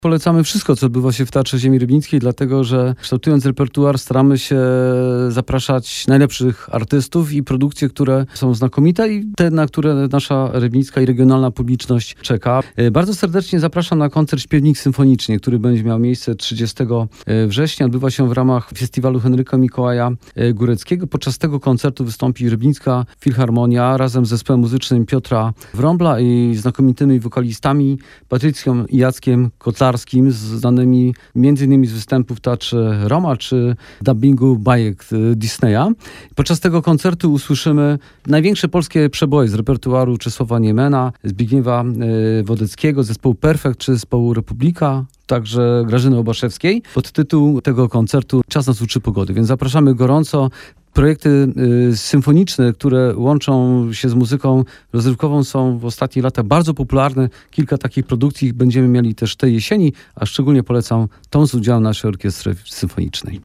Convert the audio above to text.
Polecamy wszystko, co odbywa się w Teatrze Ziemi Rybnickiej, dlatego że kształtując repertuar staramy się zapraszać najlepszych artystów i produkcje, które są znakomite i te, na które nasza rybnicka i regionalna publiczność czeka. Bardzo serdecznie zapraszam na koncert Śpiewnik Symfoniczny, który będzie miał miejsce 30 września. Odbywa się w ramach festiwalu Henryka Mikołaja Góreckiego. Podczas tego koncertu wystąpi Rybnicka Filharmonia razem z zespołem muzycznym Piotra Wrąbla i znakomitymi wokalistami Patrycją i Jackiem Kotlarskim, znanymi m.in. z występów w Teatrze Roma czy dubbingu bajek Disneya. Podczas tego koncertu usłyszymy największe polskie przeboje z repertuaru Czesława Niemena, Zbigniewa Wodeckiego, zespołu Perfekt czy zespołu Republika, także Grażyny Obaszewskiej. Podtytuł tego koncertu Czas nas uczy pogody, więc zapraszamy gorąco. Projekty symfoniczne, które łączą się z muzyką rozrywkową, są w ostatnich latach bardzo popularne. Kilka takich produkcji będziemy mieli też tej jesieni, a szczególnie polecam tą z udziałem naszej orkiestry symfonicznej.